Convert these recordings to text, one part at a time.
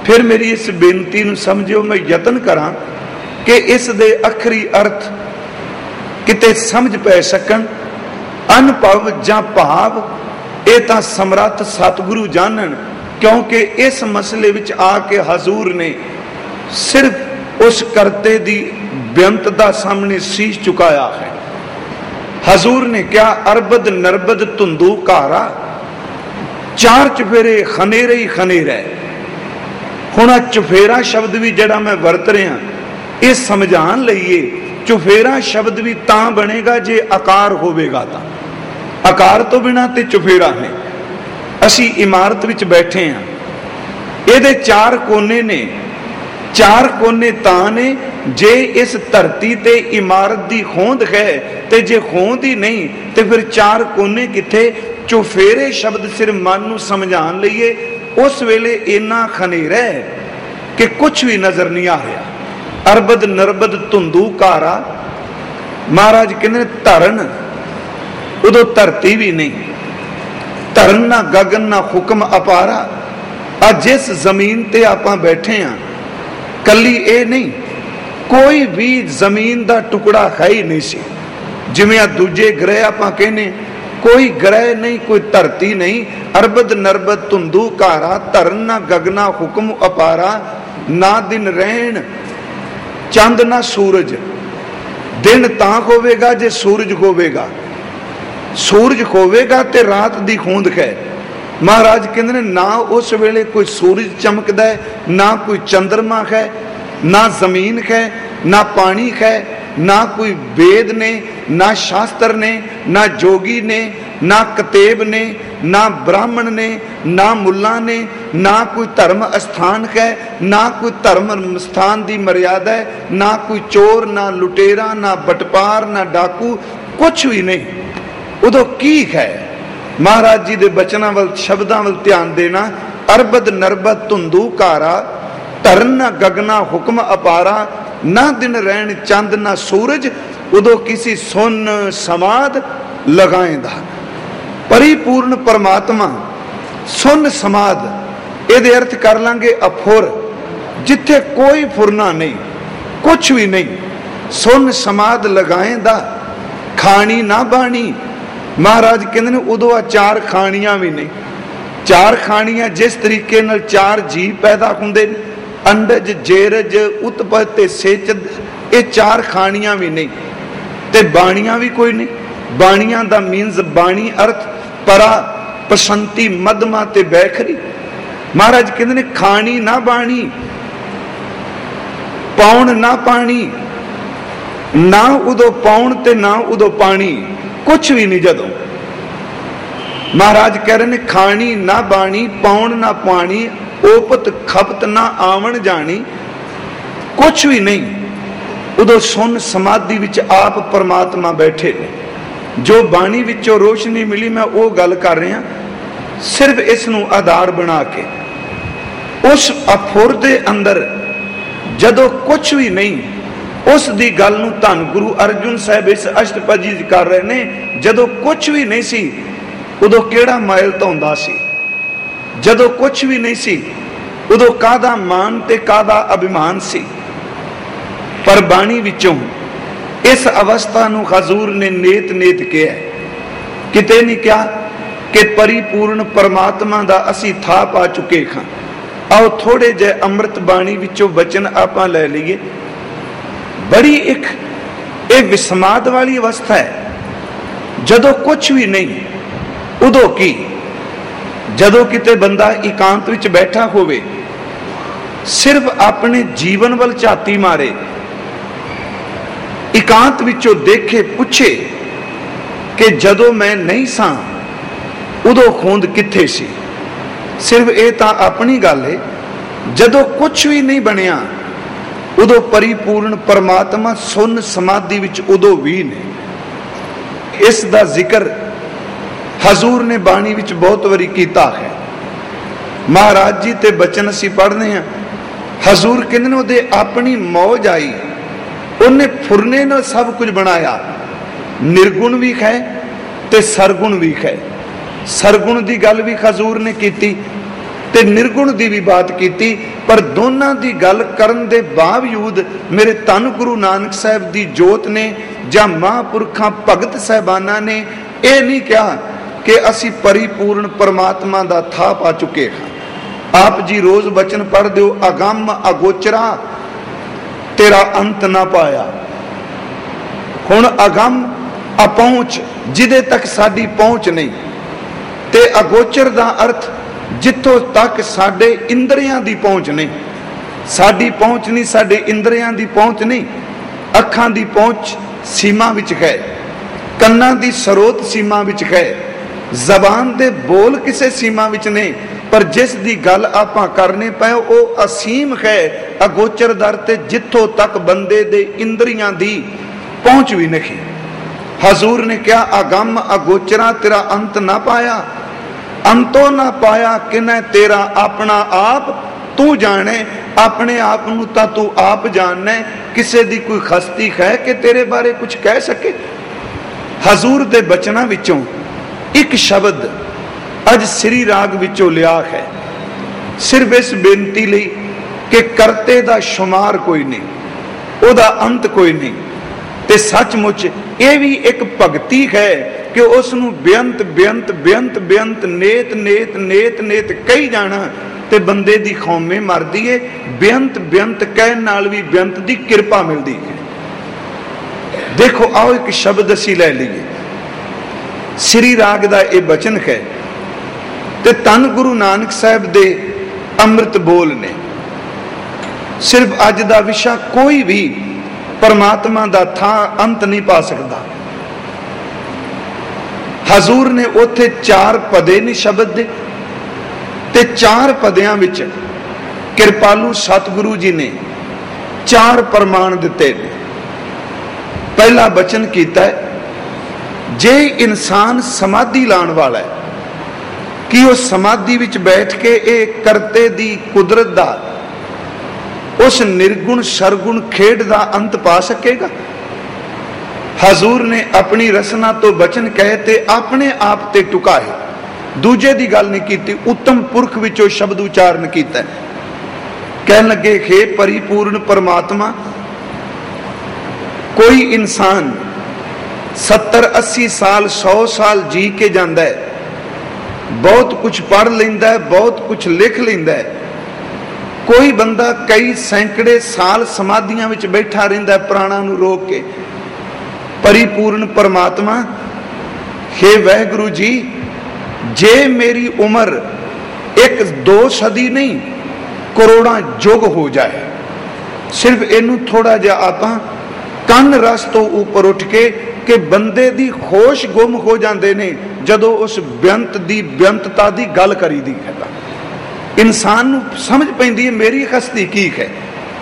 फिर मेरी इस बेनती नूं समझियो, मैं यतन करा कि इस दे अखरी अर्थ किते समझ पै सकन। अनुभव जां भाव ये तां समर्थ सतगुरु जानन, क्योंकि इस मसले विच आके हजूर ने सिर्फ उस करते दी बेअंतता सामने शीश झुकाया है। हजूर ने क्या अरबद नरबद धुंधू कारा, चार चुफेरे खनेरे ही खनेरे। हुण चुफेरा शब्द भी जड़ा मैं वरत रहा ये समझाण लईए, चुफेरा शब्द भी तां बनेगा जे आकार होवेगा। तां आकार तो बिना ते चुफेरा है। असी इमारत विच बैठे हैं, ये चार कोने ने, चार कोने तां ने जे इस धरती ते इमारत दी होंद है, ते जे होंद ही नहीं ते फिर चार कोने किथे। चुफेरे शब्द सिर्फ मन नूं समझाण लईए, उस वेले इन्ना खनेरा है कि कुछ भी नजर नहीं आ रहा। अरबद नरबद धुंधू कारा, महाराज कहते धरन, उदों धरती भी नहीं, धरन ना गगन ना हुक्म अपारा। अज जिस जमीन ते आपां बैठे हैं, कली ये नहीं, कोई भी जमीन का टुकड़ा है ही नहीं सी। जिवें दूजे ग्रह आपां कहने, कोई ग्रह नहीं, कोई धरती नहीं। अरबद नरबद धुंधू कारा, धरन ना गगना हुक्म अपारा। ना दिन रहन चंद ना सूरज, दिन तां होवेगा जे सूरज होवेगा, सूरज होवेगा ते रात दी होंद है। महाराज कहते हैं ना उस वेले कोई सूरज चमकदा है, ना कोई चंद्रमा है, ना जमीन है, ना पानी है, ना कोई वेद ने, ना शास्त्र ने, ना जोगी ने, ना कतेब ने, ना ब्राह्मण ने, ना मुल्ला ने, ना कोई धर्म स्थान है, ना कोई धर्म स्थान की मर्यादा है, ना कोई चोर, ना लुटेरा, ना बटपार, ना डाकू, कुछ भी नहीं। उदों की है? महाराज जी के बचनों वाल शब्दों वाल ध्यान देना। अरबद नरबद धुंधू कारा, धरन ना गगना हुक्म अपारा। ना दिन रहन चंद ना सूरज, उदों किसी सुन समाध लगाएंदा। परिपूर्ण परमात्मा सुन समाध, ये अर्थ कर लांगे अफुर, जिथे कोई फुरना नहीं, कुछ भी नहीं। सुन समाध लगाएंदा, खानी ना बाणी। महाराज कहते हैं उदों चार खानियां भी नहीं। चार खानियां जिस तरीके नाल चार जी पैदा होंदे, अंडज जेरज उत्पत्ति सेचद, ये चार खानियां भी नहीं, ते बाणियां भी कोई नहीं। बाणियां दा मीनस बाणी अर्थ परा पसंती मधमा ते बैखरी। महाराज कहते ने खानी ना बाणी, पौन ना पानी, ना उदो पौन ते ना उदो पानी, कुछ भी नहीं। जदों महाराज कह रहे ने खानी ना बाणी, पौन ना पानी, ओपत खपत ना आवन जानी, कुछ भी नहीं। उदो सुन समाधि विच आप परमात्मा बैठे ने। जो बाणी विचों रोशनी मिली, मैं वो गल कर रहा, सिर्फ इसनूं आधार बना के उस अफुर दे अंदर जदों कुछ भी नहीं, उस दी गल नूं धन गुरु अर्जुन साहब इस अष्टपदी कर रहे ने। जदों कुछ भी नहीं सी, उदों केड़ा मायल धोंदा सी। जदों कुछ भी नहीं सी, उदों कादा मान ते कादा अभिमान सी। पर बाणी विचों इस अवस्था नूं हजूर ने नेत नेत किया, किते नहीं क्या कि परिपूर्ण परमात्मा दा असी था पा चुके हां। आओ थोड़े जे अमृत बाणी विचों वचन आपां लै लईए। बड़ी एक विस्माद वाली अवस्था है। जदों कुछ भी नहीं, उदों की जदों किते बंदा एकांत विच बैठा होवे, सिर्फ अपने जीवन वल झाती मारे, एकांत विचों देखे पुछे कि जदों मैं नहीं सां उदों खोंद किथे सी। सिर्फ ये तां अपनी गल है। जदों कुछ भी नहीं बनिया, उदों परिपूर्ण परमात्मा सुन समाधि विच उदों भी ने। इस दा जिक्र हजूर ने बाणी विच बहुत बारी कीता है। महाराज जी ते बचन असी पढ़ने हैं। हजूर कहते उहदे अपनी मौज आई, उन्हें फुरने नाल सब कुछ बनाया। निर्गुण भी है ते सरगुण भी है। सरगुण की गल भी हजूर ने की, ਤੇ ਨਿਰਗੁਣ ਦੀ ਵੀ ਬਾਤ ਕੀਤੀ। ਪਰ ਦੋਨਾਂ ਦੀ ਗੱਲ ਕਰਨ ਦੇ ਬਾਵਜੂਦ ਮੇਰੇ ਧੰਨ ਗੁਰੂ ਨਾਨਕ ਸਾਹਿਬ ਦੀ ਜੋਤ ਨੇ ਜਾਂ ਮਹਾਂਪੁਰਖਾਂ ਭਗਤ ਸਾਹਿਬਾਨਾਂ ਨੇ ਇਹ ਨਹੀਂ ਕਿਹਾ ਕਿ ਅਸੀਂ ਪਰਿਪੂਰਨ ਪਰਮਾਤਮਾ ਦਾ ਥਾਂ ਪਾ ਚੁੱਕੇ ਹਾਂ। ਆਪ ਜੀ ਰੋਜ਼ ਬਚਨ ਪੜ੍ਹਦੇ ਹੋ, ਅਗੰਮ ਅਗੋਚਰਾ ਤੇਰਾ ਅੰਤ ਨਾ ਪਾਇਆ। ਹੁਣ ਅਗੰਮ ਅਪਹੁੰਚ, ਜਿਹਦੇ ਤੱਕ ਸਾਡੀ ਪਹੁੰਚ ਨਹੀਂ, ਤੇ ਅਗੋਚਰ ਦਾ ਅਰਥ ਜਿੱਥੋਂ ਤੱਕ ਸਾਡੇ ਇੰਦਰੀਆਂ ਦੀ ਪਹੁੰਚ ਨਹੀਂ। ਸਾਡੀ ਪਹੁੰਚ ਨਹੀਂ, ਸਾਡੇ ਇੰਦਰੀਆਂ ਦੀ ਪਹੁੰਚ ਨਹੀਂ। ਅੱਖਾਂ ਦੀ ਪਹੁੰਚ ਸੀਮਾ ਵਿੱਚ ਹੈ, ਕੰਨਾਂ ਦੀ ਸਰੋਤ ਸੀਮਾ ਵਿੱਚ ਹੈ, ਜ਼ਬਾਨ ਦੇ ਬੋਲ ਕਿਸੇ ਸੀਮਾ ਵਿੱਚ ਨਹੀਂ। ਪਰ ਜਿਸ ਦੀ ਗੱਲ ਆਪਾਂ ਕਰਨੇ ਪਏ ਉਹ ਅਸੀਮ ਹੈ, ਅਗੋਚਰ ਦਰ ਤੇ ਜਿੱਥੋਂ ਤੱਕ ਬੰਦੇ ਦੇ ਇੰਦਰੀਆਂ ਦੀ ਪਹੁੰਚ ਵੀ ਨਹੀਂ। ਹਜ਼ੂਰ ਨੇ ਕਿਹਾ ਅਗੰਮ ਅਗੋਚਰਾ ਤੇਰਾ ਅੰਤ ਨਾ ਪਾਇਆ, ਅੰਤੋਂ ਨਾ ਪਾਇਆ ਕਿਨੈ ਤੇਰਾ ਆਪਣਾ ਆਪ ਤੂੰ ਜਾਣੇ। ਆਪਣੇ ਆਪ ਨੂੰ ਤਾਂ ਤੂੰ ਆਪ ਜਾਣਨਾ, ਕਿਸੇ ਦੀ ਕੋਈ ਹਸਤੀ ਹੈ ਕਿ ਤੇਰੇ ਬਾਰੇ ਕੁਝ ਕਹਿ ਸਕੇ। ਹਜ਼ੂਰ ਦੇ ਬਚਨਾਂ ਵਿੱਚੋਂ ਇੱਕ ਸ਼ਬਦ ਅੱਜ ਸ੍ਰੀ ਰਾਗ ਵਿੱਚੋਂ ਲਿਆ ਹੈ, ਸਿਰਫ ਇਸ ਬੇਨਤੀ ਲਈ ਕਿ ਕਰਤੇ ਦਾ ਸ਼ੁਮਾਰ ਕੋਈ ਨਹੀਂ, ਉਹਦਾ ਅੰਤ ਕੋਈ ਨਹੀਂ। ਤੇ ਸੱਚਮੁੱਚ ਇਹ ਵੀ ਇੱਕ ਭਗਤੀ ਹੈ ਕਿ ਉਸ ਨੂੰ ਬੇਅੰਤ ਬੇਅੰਤ ਬੇਅੰਤ ਬੇਅੰਤ ਨੇਤ ਨੇਤ ਨੇਤ ਨੇਤ ਕਹੀ ਜਾਣਾ ਤੇ ਬੰਦੇ ਦੀ ਖੌਮੇ ਮਰਦੀ ਏ। ਬੇਅੰਤ ਬੇਅੰਤ ਕਹਿਣ ਨਾਲ ਵੀ ਬੇਅੰਤ ਦੀ ਕਿਰਪਾ ਮਿਲਦੀ ਹੈ। ਦੇਖੋ ਆਓ ਇੱਕ ਸ਼ਬਦ ਅਸੀਂ ਲੈ ਲਈਏ, ਸ੍ਰੀ ਰਾਗ ਦਾ ਇਹ ਬਚਨ ਹੈ ਤੇ ਧੰਨ ਗੁਰੂ ਨਾਨਕ ਸਾਹਿਬ ਦੇ ਅੰਮ੍ਰਿਤ ਬੋਲ ਨੇ। ਸਿਰਫ ਅੱਜ ਦਾ ਵਿਸ਼ਾ ਕੋਈ ਵੀ ਪਰਮਾਤਮਾ ਦਾ ਥਾਂ ਅੰਤ ਨਹੀਂ ਪਾ ਸਕਦਾ। ਹਜ਼ੂਰ ਨੇ ਉੱਥੇ 4 ਪਦੇ ਨੇ ਸ਼ਬਦ ਦੇ, ਤੇ 4 ਪਦਿਆਂ ਵਿੱਚ ਕਿਰਪਾਲੂ ਸਤਿਗੁਰੂ ਜੀ ਨੇ 4 ਪ੍ਰਮਾਣ ਦਿੱਤੇ ਨੇ। ਪਹਿਲਾ ਬਚਨ ਕੀਤਾ ਹੈ, ਜੇ ਇਨਸਾਨ ਸਮਾਧੀ ਲਾਉਣ ਵਾਲਾ ਹੈ ਕਿ ਉਹ ਸਮਾਧੀ ਵਿੱਚ ਬੈਠ ਕੇ ਇਹ ਕਰਤੇ ਦੀ ਕੁਦਰਤ ਦਾ, ਉਸ ਨਿਰਗੁਣ ਸਰਗੁਣ ਖੇਡ ਦਾ ਅੰਤ ਪਾ ਸਕੇਗਾ। ਹਜ਼ੂਰ ਨੇ ਆਪਣੀ ਰਸਨਾ ਤੋਂ ਬਚਨ ਕਹੇ ਤੇ ਆਪਣੇ ਆਪ ਤੇ ਟੁਕਾਏ, ਦੂਜੇ ਦੀ ਗੱਲ ਨਹੀਂ ਕੀਤੀ। ਉੱਤਮ ਪੁਰਖ ਵਿੱਚੋਂ ਸ਼ਬਦ ਉਚਾਰਨ ਕੀਤਾ, ਕਹਿਣ ਲੱਗੇ ਹੇ ਪਰਿਪੂਰਨ ਪਰਮਾਤਮਾ, ਕੋਈ ਇਨਸਾਨ 70-80 ਸਾਲ 100 ਸਾਲ ਜੀ ਕੇ ਜਾਂਦਾ ਹੈ, ਬਹੁਤ ਕੁਝ ਪੜ੍ਹ ਲੈਂਦਾ ਹੈ, ਬਹੁਤ ਕੁਝ ਲਿਖ ਲੈਂਦਾ ਹੈ। ਕੋਈ ਬੰਦਾ ਕਈ ਸੈਂਕੜੇ ਸਾਲ ਸਮਾਧੀਆਂ ਵਿੱਚ ਬੈਠਾ ਰਹਿੰਦਾ ਹੈ ਪ੍ਰਾਣਾਂ ਨੂੰ ਰੋਕ ਕੇ। ਪਰਿਪੂਰਨ ਪਰਮਾਤਮਾ, ਹੇ ਵਾਹਿਗੁਰੂ ਜੀ, ਜੇ ਮੇਰੀ ਉਮਰ 1-2 ਸਦੀ ਨਹੀਂ ਕਰੋੜਾਂ ਯੁੱਗ ਹੋ ਜਾਏ, ਸਿਰਫ ਇਹਨੂੰ ਥੋੜਾ ਜਿਹਾ ਆਪਾਂ ਕੰਨ ਰਸ ਤੋਂ ਉੱਪਰ ਉੱਠ ਕੇ ਕਿ ਬੰਦੇ ਦੀ ਹੋਸ਼ ਗੁੰਮ ਹੋ ਜਾਂਦੇ ਨੇ ਜਦੋਂ ਉਸ ਬੇਅੰਤ ਦੀ ਬੇਅੰਤਤਾ ਦੀ ਗੱਲ ਕਰੀਦੀ ਹੈ। ਇਨਸਾਨ ਨੂੰ ਸਮਝ ਪੈਂਦੀ ਹੈ ਮੇਰੀ ਹਸਤੀ ਕੀ ਹੈ।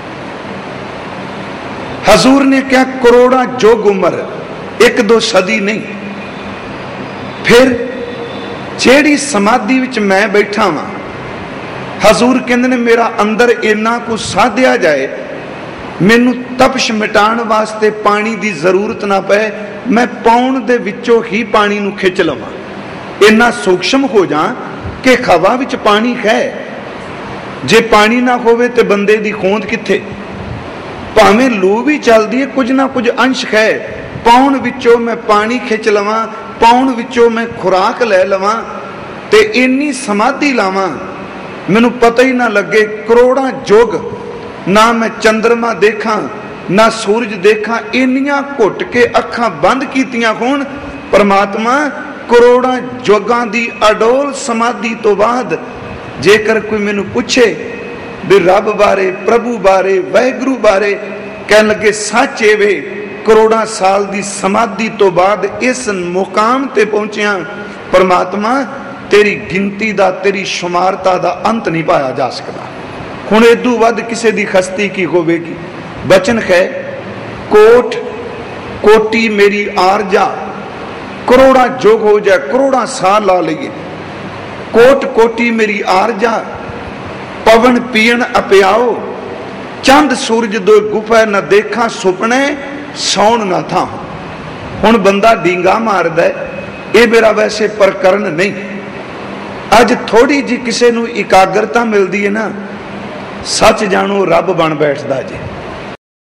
ਹਜ਼ੂਰ ਨੇ ਕਿਹਾ ਕਰੋੜਾਂ ਯੁੱਗ ਉਮਰ, 1-2 ਸਦੀ ਨਹੀਂ। ਫਿਰ ਜਿਹੜੀ ਸਮਾਧੀ ਵਿੱਚ ਮੈਂ ਬੈਠਾ ਵਾਂ, ਹਜ਼ੂਰ ਕਹਿੰਦੇ ਨੇ ਮੇਰਾ ਅੰਦਰ ਇੰਨਾ ਕੁ ਸਾਧਿਆ ਜਾਏ, ਮੈਨੂੰ ਤਪਸ਼ ਮਿਟਾਉਣ ਵਾਸਤੇ ਪਾਣੀ ਦੀ ਜ਼ਰੂਰਤ ਨਾ ਪਏ, ਮੈਂ ਪੌਣ ਦੇ ਵਿੱਚੋਂ ਹੀ ਪਾਣੀ ਨੂੰ ਖਿੱਚ ਲਵਾਂ। ਇੰਨਾ ਸੂਖਸ਼ਮ ਹੋ ਜਾ ਕਿ ਹਵਾ ਵਿੱਚ ਪਾਣੀ ਹੈ, ਜੇ ਪਾਣੀ ਨਾ ਹੋਵੇ ਤੇ ਬੰਦੇ ਦੀ ਹੋਂਦ ਕਿੱਥੇ। ਭਾਵੇਂ ਲੂ ਵੀ ਚੱਲਦੀ ਹੈ, ਕੁਝ ਨਾ ਕੁਝ ਅੰਸ਼ ਹੈ। ਪੌਣ ਵਿੱਚੋਂ ਮੈਂ ਪਾਣੀ ਖਿੱਚ ਲਵਾਂ, ਪੌਣ ਵਿੱਚੋਂ ਮੈਂ ਖੁਰਾਕ ਲੈ ਲਵਾਂ ਤੇ ਇੰਨੀ ਸਮਾਧੀ ਲਾਵਾਂ ਮੈਨੂੰ ਪਤਾ ਹੀ ਨਾ ਲੱਗੇ। ਕਰੋੜਾਂ ਯੁੱਗ ਨਾ ਮੈਂ ਚੰਦਰਮਾ ਦੇਖਾਂ ਨਾ ਸੂਰਜ ਦੇਖਾਂ, ਇੰਨੀਆਂ ਘੁੱਟ ਕੇ ਅੱਖਾਂ ਬੰਦ ਕੀਤੀਆਂ ਹੋਣ। ਪਰਮਾਤਮਾ, ਕਰੋੜਾਂ ਯੁੱਗਾਂ ਦੀ ਅਡੋਲ ਸਮਾਧੀ ਤੋਂ ਬਾਅਦ ਜੇਕਰ ਕੋਈ ਮੈਨੂੰ ਪੁੱਛੇ ਵੀ ਰੱਬ ਬਾਰੇ, ਪ੍ਰਭੂ ਬਾਰੇ, ਵਾਹਿਗੁਰੂ ਬਾਰੇ, ਕਹਿਣ ਲੱਗੇ ਸੱਚ ਇਹ ਵੇ, ਕਰੋੜਾਂ ਸਾਲ ਦੀ ਸਮਾਧੀ ਤੋਂ ਬਾਅਦ ਇਸ ਮੁਕਾਮ ਤੇ ਪਹੁੰਚਿਆ। ਪਰਮਾਤਮਾ, ਤੇਰੀ ਗਿਣਤੀ ਦਾ, ਤੇਰੀ ਸ਼ੁਮਾਰਤਾ ਦਾ ਅੰਤ ਨਹੀਂ ਪਾਇਆ ਜਾ ਸਕਦਾ। ਹੁਣ ਇਦੋਂ ਵੱਧ ਕਿਸੇ ਦੀ ਹਸਤੀ ਕੀ ਹੋਵੇਗੀ। ਬਚਨ ਹੈ, ਕੋਟ ਕੋਟੀ ਮੇਰੀ ਆਰਜਾ, ਕਰੋੜਾਂ ਯੁੱਗ ਹੋ ਜਾਏ, ਕਰੋੜਾਂ ਸਾਲ ਲਾ ਲਈਏ, ਕੋਟ ਕੋਟੀ ਮੇਰੀ ਆਰਜਾ, ਪਵਨ ਪੀਣ ਅਪਿਆਓ, ਚੰਦ ਸੂਰਜ ਦੋ ਗੁਫਾ ਨਾ ਦੇਖਾਂ, ਸੁਪਨੇ ਸੌਣ ਨਾ ਥਾਂ। ਹੁਣ ਬੰਦਾ ਡੀਂਗਾ ਮਾਰਦਾ, ਇਹ ਮੇਰਾ ਵੈਸੇ ਪ੍ਰਕਰਨ ਨਹੀਂ। ਅੱਜ थोड़ी जी किसी नूं इकाग्रता मिलती है ना, सच जानो रब बन बैठदा जे।